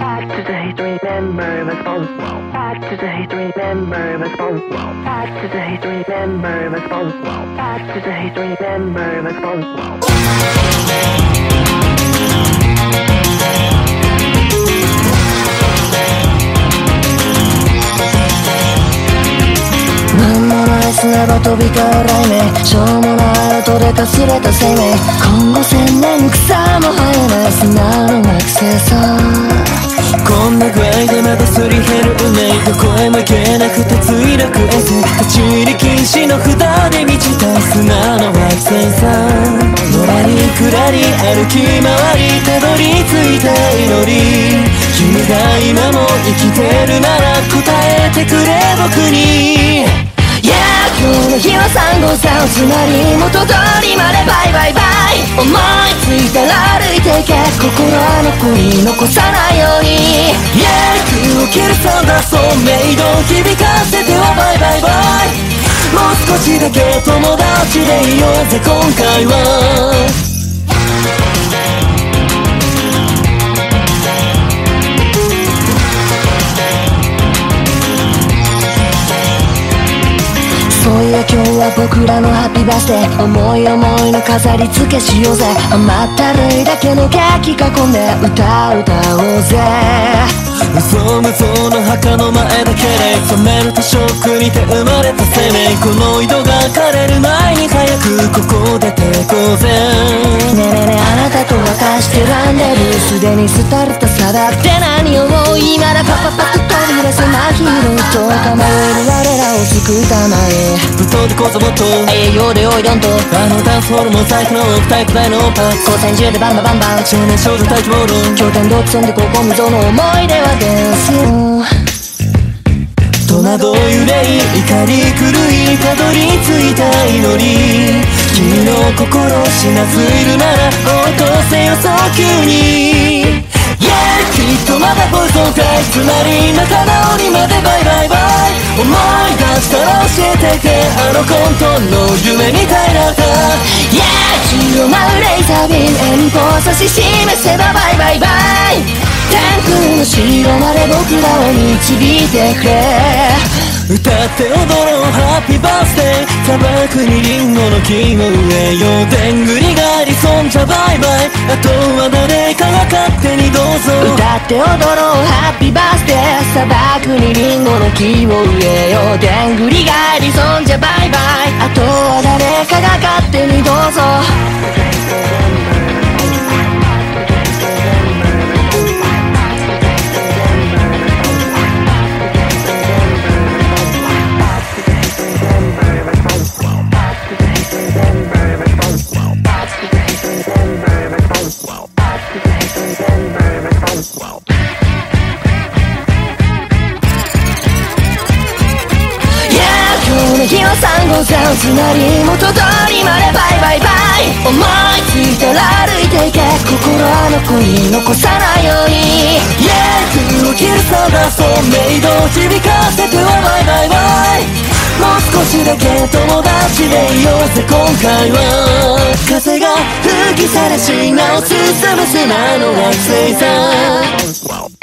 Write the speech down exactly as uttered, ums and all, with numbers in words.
Back to the history, remember the song. Back to the history, remember the song. Back to the history, remember the song. Back to the history, remember the song. なんもない砂場飛び交う雷鳴しょうもない音でかすれた生命今後千年草も生えない砂の惑星さこんな具合でまたすり減る運命どこへも行けなくて墜落衛星立ち入り禁止の札で満ちた砂の惑星さのらりくらり歩き回りたどり着いた祈り君が今も生きてるなら答えてくれ僕にYeah 今日の日はさんごうさんつまり元通りまでバイバイバイ思いついたら歩いていけ心は残り残さないように Yeah 空を切るサウンドそうメイドを響かせてはバイバイバイもう少しだけ友達でいようぜ今回はそういや今日は僕らのハッピーバースデー思い思いの飾り付けしようぜ甘ったるいだけのケーキ囲んで歌歌おうぜ嘘無造の墓の前だけで冷めるとショックにて生まれた生命この井戸が枯れる前に早くここ出てこうぜねえねえねえあなたと私ってランデブーすでに廃れた砂漠って何を思う今だパパパッと飛び出せマヒーローと構える我らを救うたまえぶっ飛んでこそもっと栄養でおいどんとあのダンスホールも最高のタイプ大の音楽光線銃でバンバンバンバン少年少女待機ボール拠点どっちそんでここ溝の思い出はですよ戸惑い憂い怒り狂いたどり着いた祈り君の心死なずいるなら応答せよ早急に Yeah きっとまだポイズンタイつまり仲直りまでバイバイバイ思い出したら教えてけあの混沌の夢みたいだった Yeah 広まるレーザービーム遠方指し示せばバイバイバイ天空の城まで僕らを導いてくれ歌って踊ろうハッピーバースデー砂漠にリンゴの木を植えようでんぐり返りそんじゃバイバイあとは誰かが勝手にどうぞ歌って踊ろうハッピーバースデー砂漠にリンゴの木を植えようでんぐり返りそんじゃバイバイあとは誰かが勝手にどうぞ日はさんごうさんつまり元通りまでバイバイバイ思いついたら歩いていけ心は残り残さないように Yeah 空を切るサウンドそうメイドを響かせてはバイバイバイもう少しだけ友達でいようぜ今回は風が吹きさらしなお進む砂の惑星さ